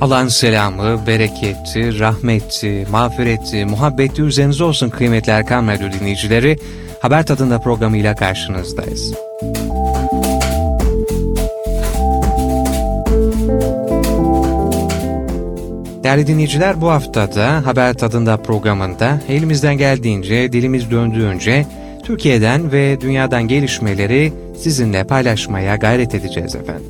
Allah'ın selamı, bereketi, rahmeti, mağfireti, muhabbeti üzerinize olsun kıymetli Erkam Radyo dinleyicileri. Haber Tadında programıyla karşınızdayız. Değerli dinleyiciler, bu haftada Haber Tadında programında elimizden geldiğince, dilimiz döndüğünce Türkiye'den ve dünyadan gelişmeleri sizinle paylaşmaya gayret edeceğiz efendim.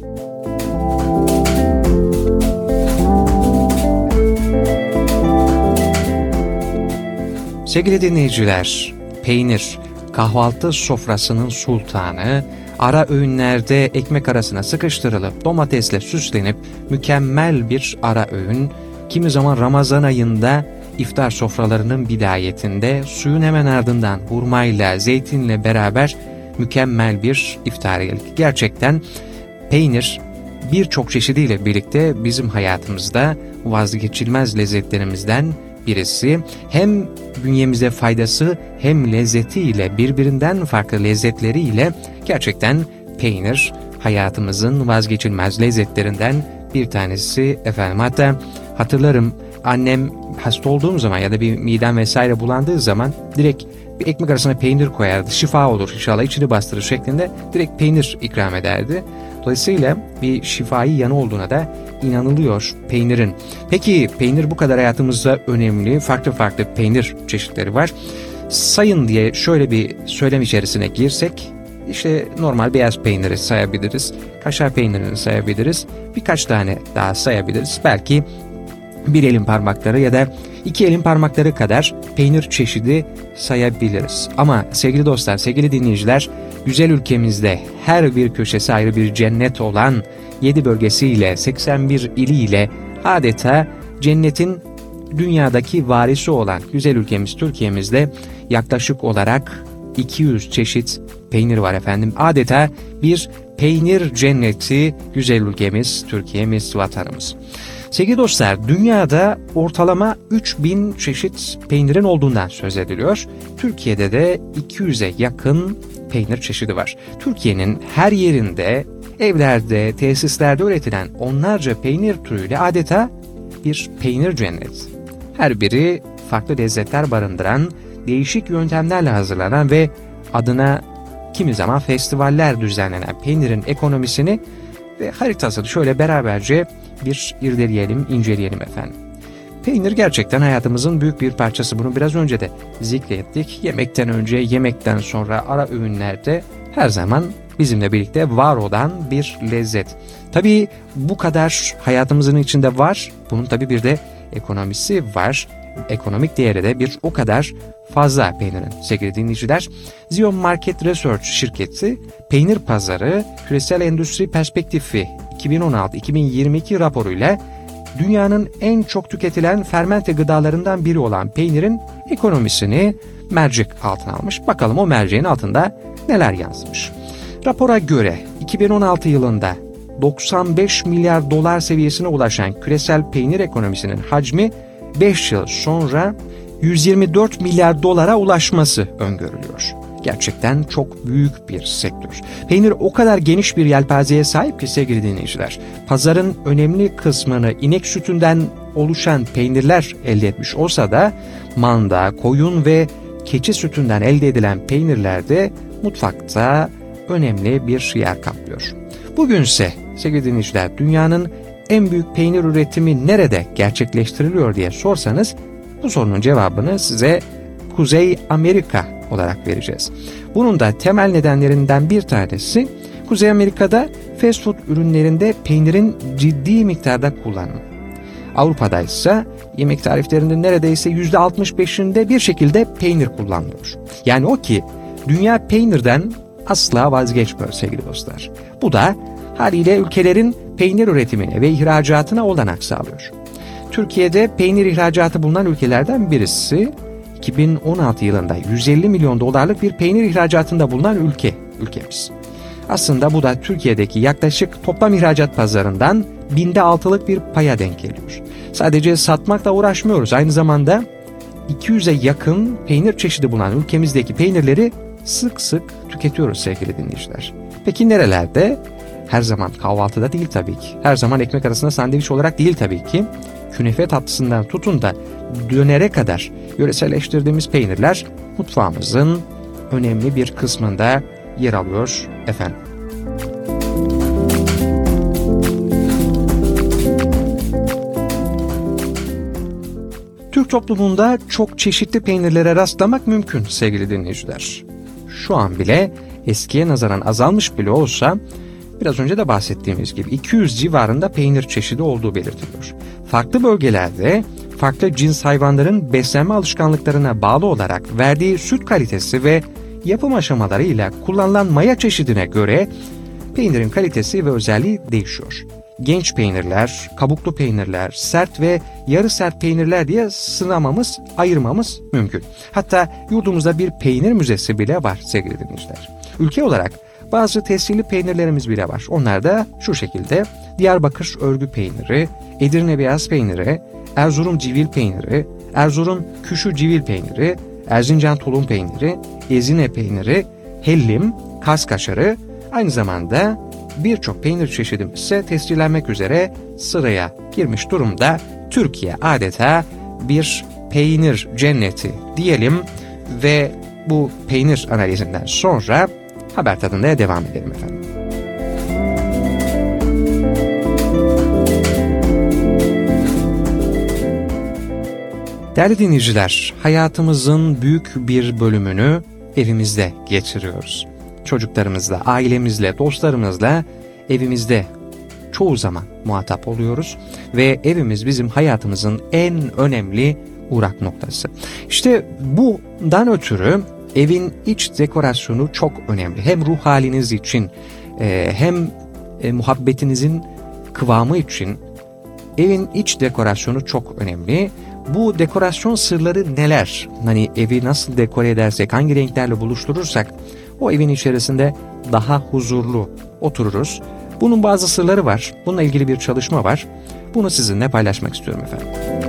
Sevgili dinleyiciler, peynir, kahvaltı sofrasının sultanı, ara öğünlerde ekmek arasına sıkıştırılıp domatesle süslenip mükemmel bir ara öğün, kimi zaman Ramazan ayında iftar sofralarının bidayetinde suyun hemen ardından hurmayla, zeytinle beraber mükemmel bir iftariyelik. Gerçekten peynir birçok çeşidiyle birlikte bizim hayatımızda vazgeçilmez lezzetlerimizden birisi. Hem bünyemize faydası hem lezzetiyle, birbirinden farklı lezzetleriyle gerçekten peynir hayatımızın vazgeçilmez lezzetlerinden bir tanesi efendim. Hatta hatırlarım, annem hasta olduğum zaman ya da bir midem vesaire bulandığı zaman direkt bir ekmek arasına peynir koyardı. Şifa olur inşallah, içini bastırır şeklinde direkt peynir ikram ederdi. Dolayısıyla bir şifai yanı olduğuna da inanılıyor peynirin. Peki peynir bu kadar hayatımızda önemli. Farklı farklı peynir çeşitleri var. Sayın diye şöyle bir söylem içerisine girsek, İşte normal beyaz peyniri sayabiliriz. Kaşar peynirini sayabiliriz. Birkaç tane daha sayabiliriz. Belki bir elin parmakları ya da iki elin parmakları kadar peynir çeşidi sayabiliriz. Ama sevgili dostlar, sevgili dinleyiciler, güzel ülkemizde her bir köşesi ayrı bir cennet olan 7 bölgesiyle, 81 iliyle adeta cennetin dünyadaki varisi olan güzel ülkemiz Türkiye'mizde yaklaşık olarak 200 çeşit peynir var efendim. Adeta bir peynir cenneti güzel ülkemiz, Türkiye'miz, vatanımız. Sevgili dostlar, dünyada ortalama 3000 çeşit peynirin olduğundan söz ediliyor. Türkiye'de de 200'e yakın peynir çeşidi var. Türkiye'nin her yerinde, evlerde, tesislerde üretilen onlarca peynir türüyle adeta bir peynir cenneti. Her biri farklı lezzetler barındıran, değişik yöntemlerle hazırlanan ve adına kimi zaman festivaller düzenlenen peynirin ekonomisini ve haritasını şöyle beraberce bir irdeleyelim, inceleyelim efendim. Peynir gerçekten hayatımızın büyük bir parçası. Bunu biraz önce de zikrettik. Yemekten önce, yemekten sonra, ara öğünlerde her zaman bizimle birlikte var olan bir lezzet. Tabii bu kadar hayatımızın içinde var. Bunun tabii bir de ekonomisi var. Ekonomik değeri de bir o kadar fazla peynirin sevgili dinleyiciler. Zion Market Research şirketi Peynir Pazarı Küresel Endüstri Perspektifi 2016-2022 raporuyla dünyanın en çok tüketilen fermente gıdalarından biri olan peynirin ekonomisini mercek altına almış. Bakalım o merceğin altında neler yazmış. Rapora göre 2016 yılında 95 milyar dolar seviyesine ulaşan küresel peynir ekonomisinin hacmi 5 yıl sonra 124 milyar dolara ulaşması öngörülüyor. Gerçekten çok büyük bir sektör. Peynir o kadar geniş bir yelpazeye sahip ki sevgili dinleyiciler, pazarın önemli kısmını inek sütünden oluşan peynirler elde etmiş olsa da manda, koyun ve keçi sütünden elde edilen peynirler de mutfakta önemli bir yer kaplıyor. Bugünse sevgili dinleyiciler, dünyanın en büyük peynir üretimi nerede gerçekleştiriliyor diye sorsanız bu sorunun cevabını size Kuzey Amerika olarak vereceğiz. Bunun da temel nedenlerinden bir tanesi Kuzey Amerika'da fast food ürünlerinde peynirin ciddi miktarda kullanımı. Avrupa'da ise yemek tariflerinin neredeyse %65'inde bir şekilde peynir kullanılıyor. Yani o ki dünya peynirden asla vazgeçmiyor sevgili dostlar. Bu da haliyle ülkelerin peynir üretimine ve ihracatına olanak sağlıyor. Türkiye'de peynir ihracatı bulunan ülkelerden birisi. 2016 yılında 150 milyon dolarlık bir peynir ihracatında bulunan ülkemiz. Aslında bu da Türkiye'deki yaklaşık toplam ihracat pazarından %6'lık bir paya denk geliyor. Sadece satmakla uğraşmıyoruz. Aynı zamanda 200'e yakın peynir çeşidi bulunan ülkemizdeki peynirleri sık sık tüketiyoruz sevgili dinleyiciler. Peki nerelerde? Her zaman kahvaltıda değil tabii ki. Her zaman ekmek arasında sandviç olarak değil tabii ki. Künefe tatlısından tutun da dönere kadar yöreselleştirdiğimiz peynirler mutfağımızın önemli bir kısmında yer alıyor efendim. Türk toplumunda çok çeşitli peynirlere rastlamak mümkün sevgili dinleyiciler. Şu an bile eskiye nazaran azalmış bile olsa biraz önce de bahsettiğimiz gibi 200 civarında peynir çeşidi olduğu belirtiliyor. Farklı bölgelerde farklı cins hayvanların beslenme alışkanlıklarına bağlı olarak verdiği süt kalitesi ve yapım aşamalarıyla kullanılan maya çeşidine göre peynirin kalitesi ve özelliği değişiyor. Genç peynirler, kabuklu peynirler, sert ve yarı sert peynirler diye sınamamız, ayırmamız mümkün. Hatta yurdumuzda bir peynir müzesi bile var sevgili dinleyiciler. Ülke olarak bazı tescilli peynirlerimiz bile var. Onlar da şu şekilde: Diyarbakır örgü peyniri, Edirne beyaz peyniri, Erzurum civil peyniri, Erzurum küşü civil peyniri, Erzincan tulum peyniri, Ezine peyniri, hellim, Kaz kaşarı, aynı zamanda birçok peynir çeşidimiz ise tescillenmek üzere sıraya girmiş durumda. Türkiye adeta bir peynir cenneti diyelim ve bu peynir analizinden sonra haber tadında devam edelim efendim. Değerli dinleyiciler, hayatımızın büyük bir bölümünü evimizde geçiriyoruz. Çocuklarımızla, ailemizle, dostlarımızla evimizde çoğu zaman muhatap oluyoruz ve evimiz bizim hayatımızın en önemli uğrak noktası. İşte bundan ötürü evin iç dekorasyonu çok önemli. Hem ruh haliniz için hem muhabbetinizin kıvamı için evin iç dekorasyonu çok önemli. Bu dekorasyon sırları neler? Hani evi nasıl dekore edersek, hangi renklerle buluşturursak o evin içerisinde daha huzurlu otururuz. Bunun bazı sırları var. Bununla ilgili bir çalışma var. Bunu sizinle paylaşmak istiyorum efendim.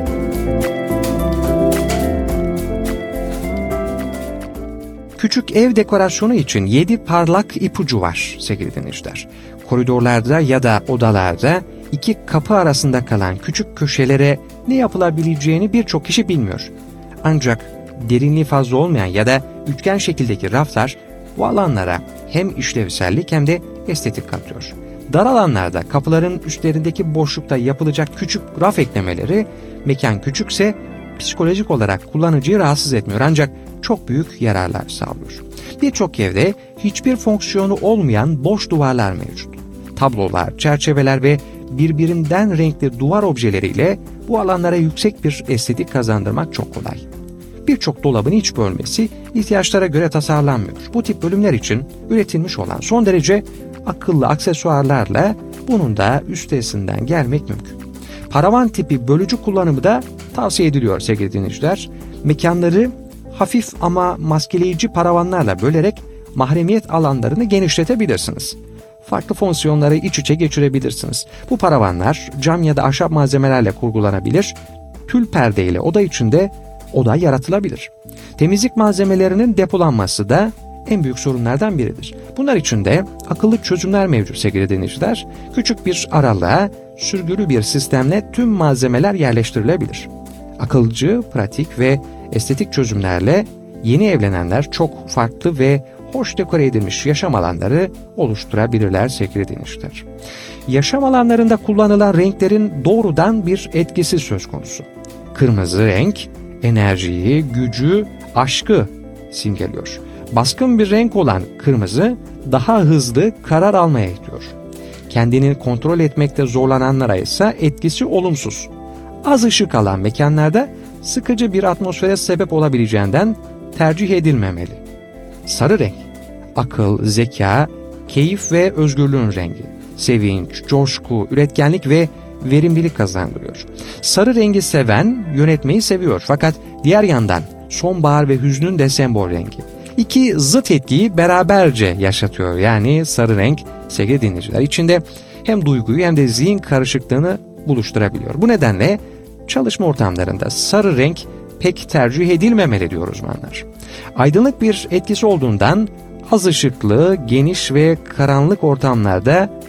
Küçük ev dekorasyonu için 7 parlak ipucu var sevgili dinleyiciler. Koridorlarda ya da odalarda 2 kapı arasında kalan küçük köşelere ne yapılabileceğini birçok kişi bilmiyor. Ancak derinliği fazla olmayan ya da üçgen şekildeki raflar bu alanlara hem işlevsellik hem de estetik katıyor. Dar alanlarda kapıların üstlerindeki boşlukta yapılacak küçük raf eklemeleri, mekan küçükse psikolojik olarak kullanıcıyı rahatsız etmiyor ancak çok büyük yararlar sağlıyor. Birçok evde hiçbir fonksiyonu olmayan boş duvarlar mevcut. Tablolar, çerçeveler ve birbirinden renkli duvar objeleriyle bu alanlara yüksek bir estetik kazandırmak çok kolay. Birçok dolabın iç bölmesi ihtiyaçlara göre tasarlanmıyor. Bu tip bölümler için üretilmiş olan son derece akıllı aksesuarlarla bunun da üstesinden gelmek mümkün. Paravan tipi bölücü kullanımı da tavsiye ediliyor sevgili dinleyiciler. Mekanları hafif ama maskeleyici paravanlarla bölerek mahremiyet alanlarını genişletebilirsiniz. Farklı fonksiyonları iç içe geçirebilirsiniz. Bu paravanlar cam ya da ahşap malzemelerle kurgulanabilir, tül perdeyle oda içinde oda yaratılabilir. Temizlik malzemelerinin depolanması da en büyük sorunlardan biridir. Bunlar için de akıllı çözümler mevcut sevgili dinleyiciler. Küçük bir aralığa sürgülü bir sistemle tüm malzemeler yerleştirilebilir. Akılcı, pratik ve estetik çözümlerle yeni evlenenler çok farklı ve hoş dekore edilmiş yaşam alanları oluşturabilirler sevgili dinleyiciler. Yaşam alanlarında kullanılan renklerin doğrudan bir etkisi söz konusu. Kırmızı renk enerjiyi, gücü, aşkı simgeliyor. Baskın bir renk olan kırmızı daha hızlı karar almaya itiyor. Kendini kontrol etmekte zorlananlara ise etkisi olumsuz. Az ışık alan mekanlarda sıkıcı bir atmosfere sebep olabileceğinden tercih edilmemeli. Sarı renk, akıl, zeka, keyif ve özgürlüğün rengi. Sevinç, coşku, üretkenlik ve verimlilik kazandırıyor. Sarı rengi seven yönetmeyi seviyor fakat diğer yandan sonbahar ve hüznün de sembol rengi. İki zıt etkiyi beraberce yaşatıyor. Yani sarı renk sevgili dinleyiciler içinde hem duyguyu hem de zihin karışıklığını buluşturabiliyor. Bu nedenle çalışma ortamlarında sarı renk pek tercih edilmemeli diyor uzmanlar. Aydınlık bir etkisi olduğundan az ışıklı, geniş ve karanlık ortamlarda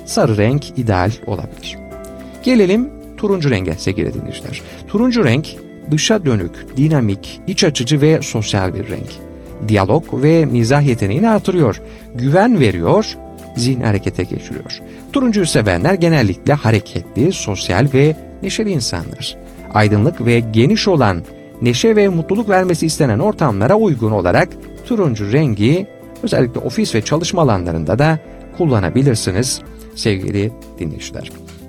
sarı renk ideal olabilir. Gelelim turuncu renge sevgili dinleyiciler. Turuncu renk dışa dönük, dinamik, iç açıcı ve sosyal bir renk. Diyalog ve mizah yeteneğini artırıyor, güven veriyor, zihni harekete geçiriyor. Turuncuyu sevenler genellikle hareketli, sosyal ve neşeli insanlar. Aydınlık ve geniş olan, neşe ve mutluluk vermesi istenen ortamlara uygun olarak turuncu rengi özellikle ofis ve çalışma alanlarında da kullanabilirsiniz sevgili dinleyiciler.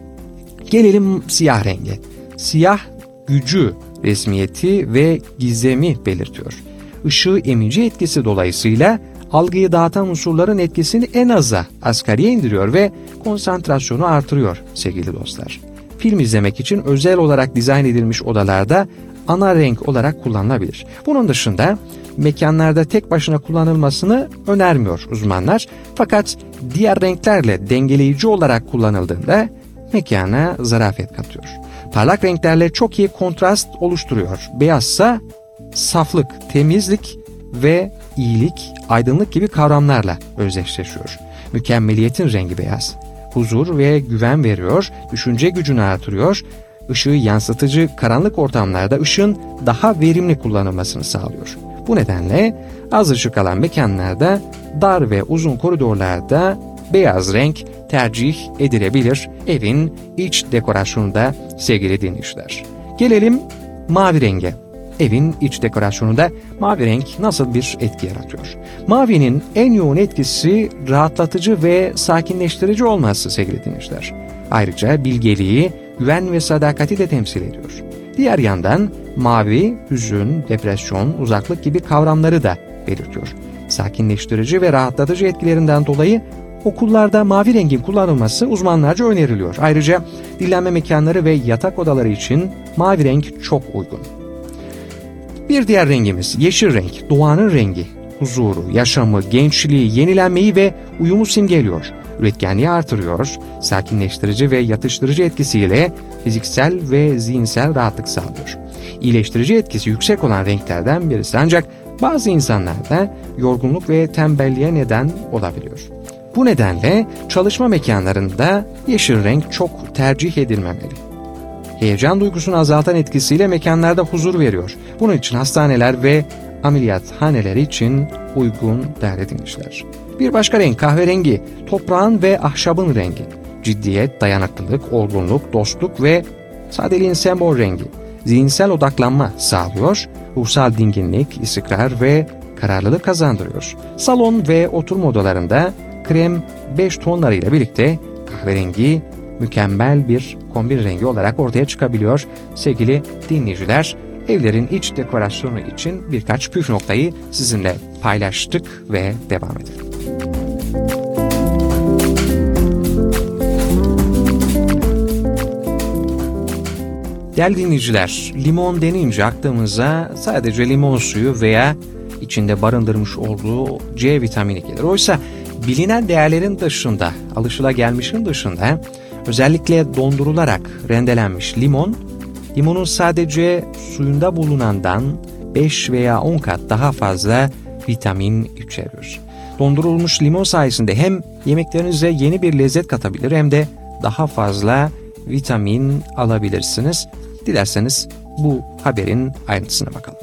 Gelelim siyah renge. Siyah gücü, resmiyeti ve gizemi belirtiyor. Işığı emici etkisi dolayısıyla algıyı dağıtan unsurların etkisini en aza, asgariye indiriyor ve konsantrasyonu artırıyor sevgili dostlar. Film izlemek için özel olarak dizayn edilmiş odalarda ana renk olarak kullanılabilir. Bunun dışında mekanlarda tek başına kullanılmasını önermiyor uzmanlar. Fakat diğer renklerle dengeleyici olarak kullanıldığında mekana zarafet katıyor. Parlak renklerle çok iyi kontrast oluşturuyor. Beyazsa saflık, temizlik ve iyilik, aydınlık gibi kavramlarla özdeşleşiyor. Mükemmeliyetin rengi beyaz. Huzur ve güven veriyor, düşünce gücünü artırıyor, ışığı yansıtıcı karanlık ortamlarda ışığın daha verimli kullanılmasını sağlıyor. Bu nedenle az ışık alan mekanlarda, dar ve uzun koridorlarda beyaz renk tercih edilebilir evin iç dekorasyonunda sevgili dinleyiciler. Gelelim mavi renge. Evin iç dekorasyonunda mavi renk nasıl bir etki yaratıyor? Mavinin en yoğun etkisi rahatlatıcı ve sakinleştirici olması sevgili dinleyiciler. Ayrıca bilgeliği, güven ve sadakati de temsil ediyor. Diğer yandan mavi, hüzün, depresyon, uzaklık gibi kavramları da belirtiyor. Sakinleştirici ve rahatlatıcı etkilerinden dolayı okullarda mavi rengin kullanılması uzmanlarca öneriliyor. Ayrıca dinlenme mekanları ve yatak odaları için mavi renk çok uygun. Bir diğer rengimiz yeşil renk, doğanın rengi. Huzuru, yaşamı, gençliği, yenilenmeyi ve uyumu simgeliyor. Üretkenliği artırıyor, sakinleştirici ve yatıştırıcı etkisiyle fiziksel ve zihinsel rahatlık sağlıyor. İyileştirici etkisi yüksek olan renklerden birisi ancak bazı insanlarda yorgunluk ve tembelliğe neden olabiliyor. Bu nedenle çalışma mekanlarında yeşil renk çok tercih edilmemeli. Heyecan duygusunu azaltan etkisiyle mekanlarda huzur veriyor. Bunun için hastaneler ve ameliyathaneler için uygun değerli dinleyiciler. Bir başka renk kahverengi, toprağın ve ahşabın rengi. Ciddiyet, dayanıklılık, olgunluk, dostluk ve sadeliğin sembol rengi. Zihinsel odaklanma sağlıyor, ruhsal dinginlik, istikrar ve kararlılık kazandırıyor. Salon ve oturma odalarında krem beş tonlarıyla birlikte kahverengi mükemmel bir kombin rengi olarak ortaya çıkabiliyor. Sevgili dinleyiciler, evlerin iç dekorasyonu için birkaç püf noktayı sizinle paylaştık ve devam edelim. Değerli dinleyiciler, limon denince aklımıza sadece limon suyu veya içinde barındırmış olduğu C vitamini gelir. Oysa bilinen değerlerin dışında, alışılagelmişin dışında özellikle dondurularak rendelenmiş limonun sadece suyunda bulunandan 5 veya 10 kat daha fazla vitamin içeriyor. Dondurulmuş limon sayesinde hem yemeklerinize yeni bir lezzet katabilir hem de daha fazla vitamin alabilirsiniz. Dilerseniz bu haberin ayrıntısına bakalım.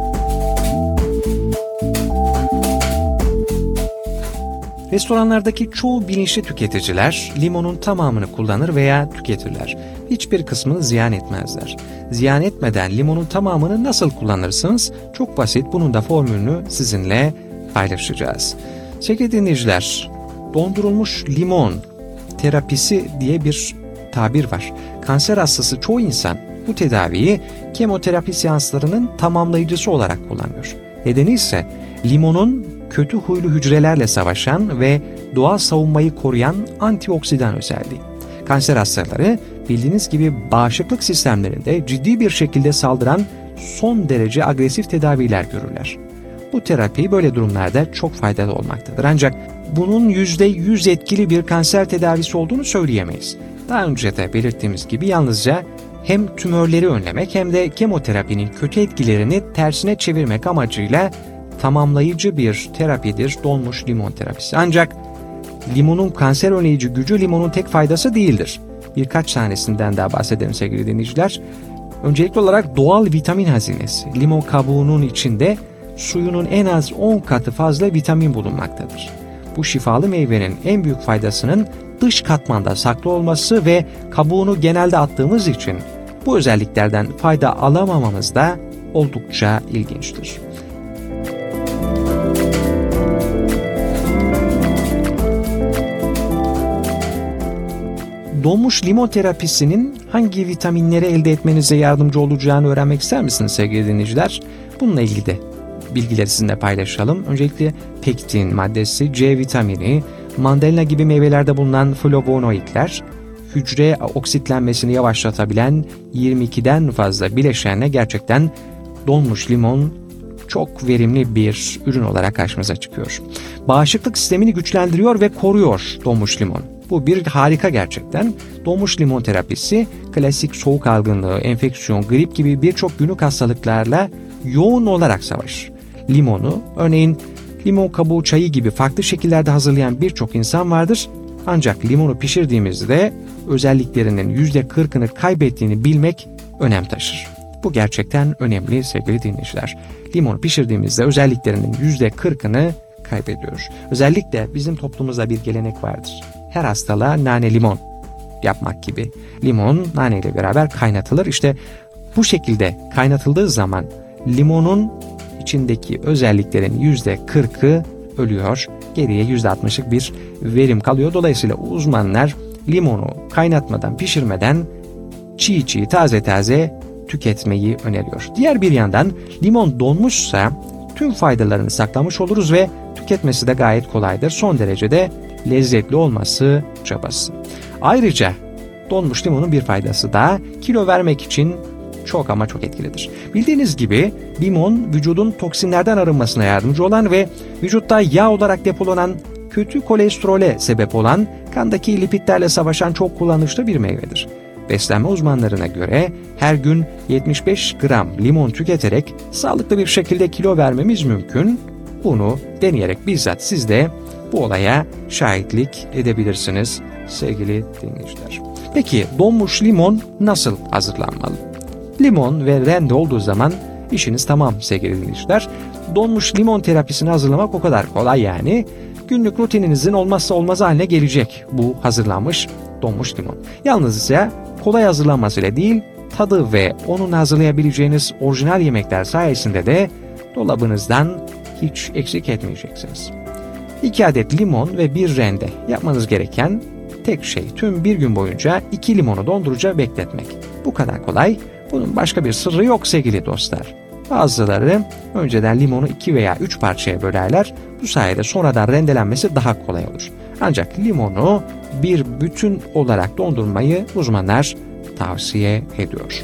Restoranlardaki çoğu bilinçli tüketiciler limonun tamamını kullanır veya tüketirler. Hiçbir kısmını ziyan etmezler. Ziyan etmeden limonun tamamını nasıl kullanırsınız? Çok basit, bunun da formülünü sizinle paylaşacağız. Sevgili dinleyiciler, dondurulmuş limon terapisi diye bir tabir var. Kanser hastası çoğu insan bu tedaviyi kemoterapi seanslarının tamamlayıcısı olarak kullanıyor. Nedeni ise limonun kötü huylu hücrelerle savaşan ve doğal savunmayı koruyan antioksidan özelliği. Kanser hastaları bildiğiniz gibi bağışıklık sistemlerinde ciddi bir şekilde saldıran son derece agresif tedaviler görürler. Bu terapi böyle durumlarda çok faydalı olmaktadır. Ancak bunun %100 etkili bir kanser tedavisi olduğunu söyleyemeyiz. Daha önce de belirttiğimiz gibi yalnızca hem tümörleri önlemek hem de kemoterapinin kötü etkilerini tersine çevirmek amacıyla tamamlayıcı bir terapidir donmuş limon terapisi. Ancak limonun kanser önleyici gücü limonun tek faydası değildir. Birkaç tanesinden daha bahsedelim sevgili dinleyiciler. Öncelikli olarak doğal vitamin hazinesi. Limon kabuğunun içinde suyunun en az 10 katı fazla vitamin bulunmaktadır. Bu şifalı meyvenin en büyük faydasının dış katmanda saklı olması ve kabuğunu genelde attığımız için bu özelliklerden fayda alamamamız da oldukça ilginçtir. Donmuş limon terapisinin hangi vitaminleri elde etmenize yardımcı olacağını öğrenmek ister misiniz sevgili dinleyiciler? Bununla ilgili de bilgileri sizinle paylaşalım. Öncelikle pektin maddesi, C vitamini, mandalina gibi meyvelerde bulunan flavonoidler, hücre oksitlenmesini yavaşlatabilen 22'den fazla bileşenle gerçekten donmuş limon çok verimli bir ürün olarak karşımıza çıkıyor. Bağışıklık sistemini güçlendiriyor ve koruyor donmuş limon. Bu bir harika gerçekten. Donmuş limon terapisi klasik soğuk algınlığı, enfeksiyon, grip gibi birçok günlük hastalıklarla yoğun olarak savaşır. Limonu, örneğin limon kabuğu çayı gibi farklı şekillerde hazırlayan birçok insan vardır. Ancak limonu pişirdiğimizde özelliklerinin %40'ını kaybettiğini bilmek önem taşır. Bu gerçekten önemli sevgili dinleyiciler. Limonu pişirdiğimizde özelliklerinin %40'ını kaybediyoruz. Özellikle bizim toplumumuzda bir gelenek vardır. Her hastalığa nane limon yapmak gibi. Limon nane ile beraber kaynatılır. İşte bu şekilde kaynatıldığı zaman limonun içindeki özelliklerin %40'ı ölüyor. Geriye %60'lık bir verim kalıyor. Dolayısıyla uzmanlar limonu kaynatmadan, pişirmeden çiğ taze tüketmeyi öneriyor. Diğer bir yandan limon donmuşsa tüm faydalarını saklamış oluruz ve tüketmesi de gayet kolaydır. Son derece de lezzetli olması çabası. Ayrıca donmuş limonun bir faydası da kilo vermek için çok ama çok etkilidir. Bildiğiniz gibi limon vücudun toksinlerden arınmasına yardımcı olan ve vücutta yağ olarak depolanan kötü kolesterole sebep olan kandaki lipidlerle savaşan çok kullanışlı bir meyvedir. Beslenme uzmanlarına göre her gün 75 gram limon tüketerek sağlıklı bir şekilde kilo vermemiz mümkün. Bunu deneyerek bizzat siz de bu olaya şahitlik edebilirsiniz sevgili dinleyiciler. Peki donmuş limon nasıl hazırlanmalı? Limon ve rende olduğu zaman işiniz tamam sevgili dinleyiciler. Donmuş limon terapisini hazırlamak o kadar kolay yani. Günlük rutininizin olmazsa olmazı haline gelecek bu hazırlanmış donmuş limon. Yalnızca kolay hazırlanmasıyla değil, tadı ve onunla hazırlayabileceğiniz orijinal yemekler sayesinde de dolabınızdan hiç eksik etmeyeceksiniz. 2 adet limon ve 1 rende. Yapmanız gereken tek şey tüm bir gün boyunca 2 limonu dondurucuda bekletmek. Bu kadar kolay. Bunun başka bir sırrı yok sevgili dostlar. Bazıları önceden limonu 2 veya 3 parçaya bölerler. Bu sayede sonradan rendelenmesi daha kolay olur. Ancak limonu bir bütün olarak dondurmayı uzmanlar tavsiye ediyor.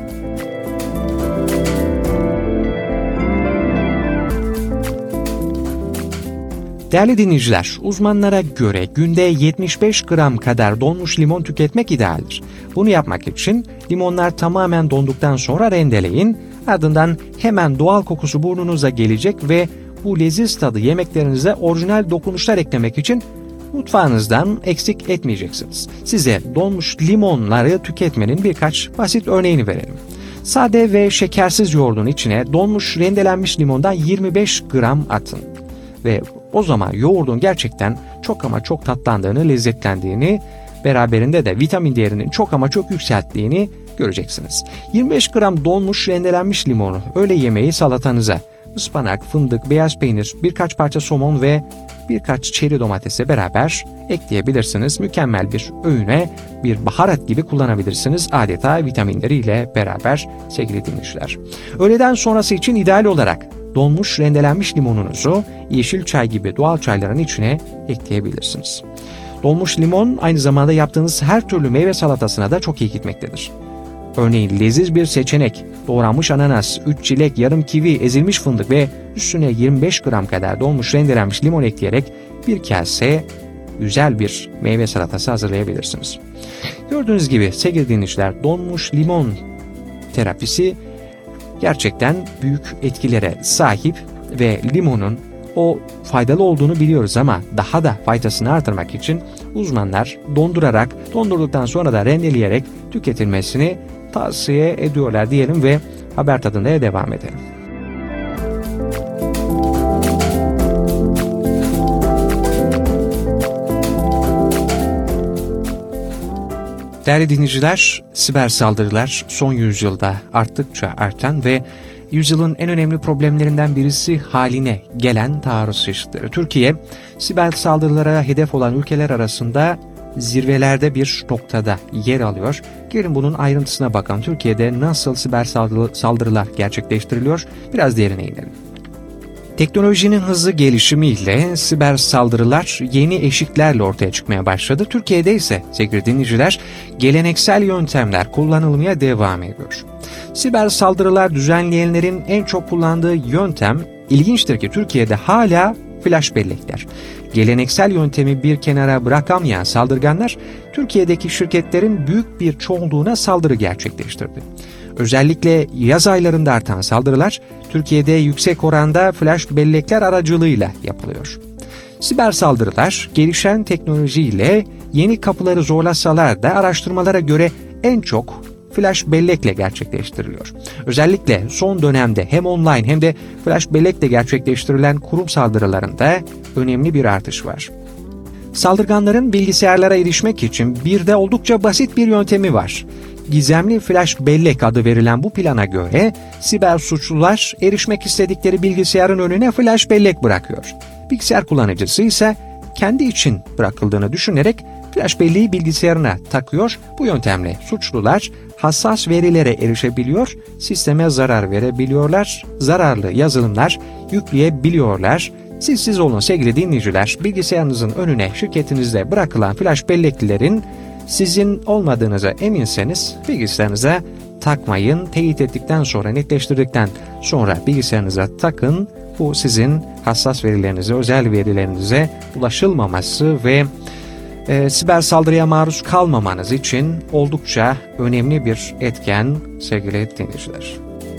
Değerli dinleyiciler, uzmanlara göre günde 75 gram kadar donmuş limon tüketmek idealdir. Bunu yapmak için limonlar tamamen donduktan sonra rendeleyin, ardından hemen doğal kokusu burnunuza gelecek ve bu leziz tadı yemeklerinize orijinal dokunuşlar eklemek için mutfağınızdan eksik etmeyeceksiniz. Size donmuş limonları tüketmenin birkaç basit örneğini verelim. Sade ve şekersiz yoğurdun içine donmuş rendelenmiş limondan 25 gram atın. Ve o zaman yoğurdun gerçekten çok ama çok tatlandığını, lezzetlendiğini, beraberinde de vitamin değerinin çok ama çok yükselttiğini göreceksiniz. 25 gram donmuş rendelenmiş limonu öğle yemeği salatanıza, ıspanak, fındık, beyaz peynir, birkaç parça somon ve birkaç çeri domatese beraber ekleyebilirsiniz. Mükemmel bir öğüne, bir baharat gibi kullanabilirsiniz. Adeta vitaminleriyle beraber sevgili dinleyiciler. Öğleden sonrası için ideal olarak donmuş rendelenmiş limonunuzu yeşil çay gibi doğal çayların içine ekleyebilirsiniz. Donmuş limon aynı zamanda yaptığınız her türlü meyve salatasına da çok iyi gitmektedir. Örneğin leziz bir seçenek, doğranmış ananas, 3 çilek, yarım kivi, ezilmiş fındık ve üstüne 25 gram kadar donmuş rendelenmiş limon ekleyerek bir kase güzel bir meyve salatası hazırlayabilirsiniz. Gördüğünüz gibi sevgili dinleyiciler, donmuş limon terapisi gerçekten büyük etkilere sahip ve limonun O faydalı olduğunu biliyoruz ama daha da faydasını artırmak için uzmanlar dondurduktan sonra da rendeleyerek tüketilmesini tavsiye ediyorlar diyelim ve haber tadında devam edelim. Değerli dinleyiciler, siber saldırılar son yüzyılda arttıkça artan ve yüzyılın en önemli problemlerinden birisi haline gelen taarruz çeşitleri. Türkiye, siber saldırılara hedef olan ülkeler arasında zirvelerde bir noktada yer alıyor. Gelin bunun ayrıntısına bakalım. Türkiye'de nasıl siber saldırılar gerçekleştiriliyor? Biraz derine inelim. Teknolojinin hızlı gelişimiyle siber saldırılar yeni eşiklerle ortaya çıkmaya başladı. Türkiye'de ise sevgili dinleyiciler geleneksel yöntemler kullanılmaya devam ediyor. Siber saldırılar düzenleyenlerin en çok kullandığı yöntem ilginçtir ki Türkiye'de hala flash bellekler. Geleneksel yöntemi bir kenara bırakamayan saldırganlar Türkiye'deki şirketlerin büyük bir çoğunluğuna saldırı gerçekleştirdi. Özellikle yaz aylarında artan saldırılar Türkiye'de yüksek oranda flash bellekler aracılığıyla yapılıyor. Siber saldırılar gelişen teknolojiyle yeni kapıları zorlasalar da araştırmalara göre en çok flash bellekle gerçekleştiriliyor. Özellikle son dönemde hem online hem de flash bellekle gerçekleştirilen kurum saldırılarında önemli bir artış var. Saldırganların bilgisayarlara erişmek için bir de oldukça basit bir yöntemi var. Gizemli flash bellek adı verilen bu plana göre siber suçlular erişmek istedikleri bilgisayarın önüne flash bellek bırakıyor. Bilgisayar kullanıcısı ise kendi için bırakıldığını düşünerek flash belleği bilgisayarına takıyor. Bu yöntemle suçlular hassas verilere erişebiliyor, sisteme zarar verebiliyorlar, zararlı yazılımlar yükleyebiliyorlar. Siz olun sevgili dinleyiciler, bilgisayarınızın önüne şirketinizde bırakılan flash belleklerin sizin olmadığınıza eminseniz bilgisayarınıza takmayın. Teyit ettikten sonra, netleştirdikten sonra bilgisayarınıza takın. Bu sizin hassas verilerinize, özel verilerinize ulaşılmaması ve siber saldırıya maruz kalmamanız için oldukça önemli bir etken sevgili dinleyiciler.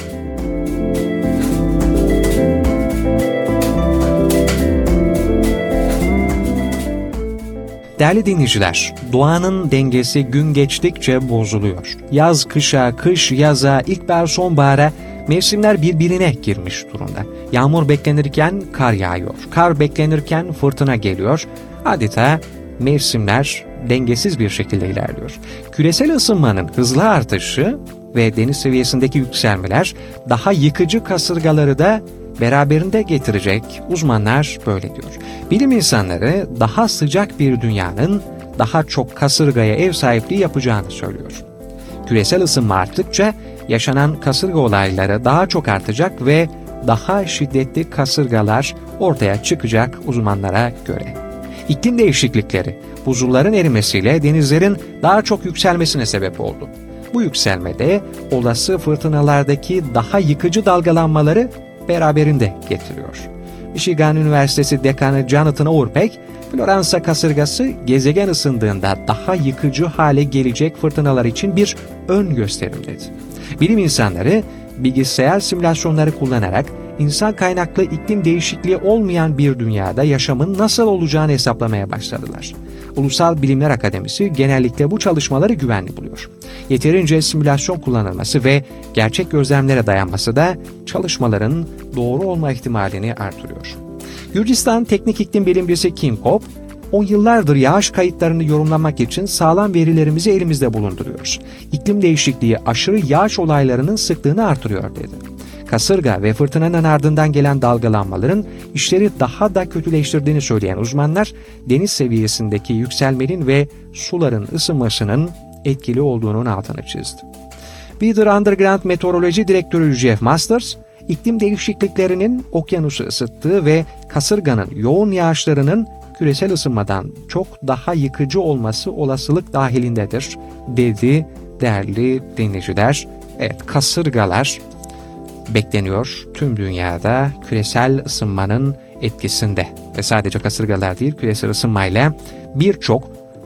Değerli dinleyiciler, doğanın dengesi gün geçtikçe bozuluyor. Yaz kışa, kış yaza, ilkbahar sonbahara mevsimler birbirine girmiş durumda. Yağmur beklenirken kar yağıyor, kar beklenirken fırtına geliyor. Adeta mevsimler dengesiz bir şekilde ilerliyor. Küresel ısınmanın hızlı artışı ve deniz seviyesindeki yükselmeler daha yıkıcı kasırgaları da beraberinde getirecek, uzmanlar böyle diyor. Bilim insanları daha sıcak bir dünyanın daha çok kasırgaya ev sahipliği yapacağını söylüyor. Küresel ısınma arttıkça yaşanan kasırga olayları daha çok artacak ve daha şiddetli kasırgalar ortaya çıkacak uzmanlara göre. İklim değişiklikleri, buzulların erimesiyle denizlerin daha çok yükselmesine sebep oldu. Bu yükselmede olası fırtınalardaki daha yıkıcı dalgalanmaları beraberinde getiriyor. Michigan Üniversitesi Dekanı Jonathan Orpeck, Floransa kasırgası gezegen ısındığında daha yıkıcı hale gelecek fırtınalar için bir ön gösterim dedi. Bilim insanları bilgisayar simülasyonları kullanarak insan kaynaklı iklim değişikliği olmayan bir dünyada yaşamın nasıl olacağını hesaplamaya başladılar. Ulusal Bilimler Akademisi genellikle bu çalışmaları güvenli buluyor. Yeterince simülasyon kullanılması ve gerçek gözlemlere dayanması da çalışmaların doğru olma ihtimalini artırıyor. Gürcistan Teknik İklim Bilimcisi Kim Kopp, 10 yıllardır yağış kayıtlarını yorumlamak için sağlam verilerimizi elimizde bulunduruyoruz. İklim değişikliği aşırı yağış olaylarının sıklığını artırıyor dedi. Kasırga ve fırtınanın ardından gelen dalgalanmaların işleri daha da kötüleştirdiğini söyleyen uzmanlar, deniz seviyesindeki yükselmenin ve suların ısınmasının etkili olduğunun altını çizdi. Beaver Underground Meteoroloji Direktörü Jeff Masters, iklim değişikliklerinin okyanusu ısıttığı ve kasırganın yoğun yağışlarının küresel ısınmadan çok daha yıkıcı olması olasılık dahilindedir, dedi değerli dinleyiciler. Evet, kasırgalar bekleniyor tüm dünyada küresel ısınmanın etkisinde ve sadece kasırgalar değil, küresel ısınmayla birçok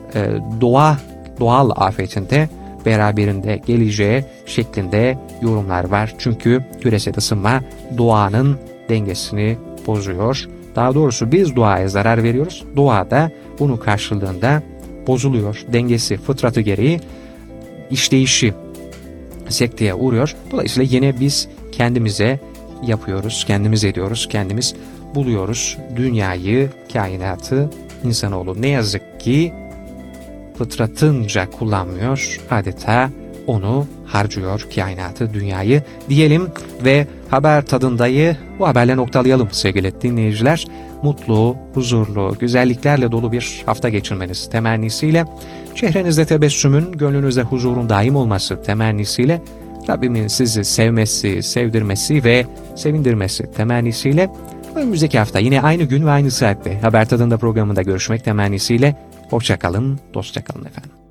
doğal afetinde beraberinde geleceği şeklinde yorumlar var. Çünkü küresel ısınma doğanın dengesini bozuyor. Daha doğrusu biz doğaya zarar veriyoruz. Doğa da bunun karşılığında bozuluyor. Dengesi, fıtratı gereği işleyişi sekteye uğruyor. Dolayısıyla yine biz kendimize yapıyoruz, kendimiz ediyoruz, kendimiz buluyoruz. Dünyayı, kainatı, insanoğlu ne yazık ki fıtratınca kullanmıyor. Adeta onu harcıyor, kainatı, dünyayı diyelim ve haber tadındayı bu haberle noktalayalım sevgili dinleyiciler. Mutlu, huzurlu, güzelliklerle dolu bir hafta geçirmeniz temennisiyle, çehrenizde tebessümün, gönlünüzde huzurun daim olması temennisiyle, Rabbimin sizi sevmesi, sevdirmesi ve sevindirmesi temennisiyle, önümüzdeki hafta yine aynı gün ve aynı saatte Haber Tadında programında görüşmek temennisiyle, hoşça kalın, dostça kalın efendim.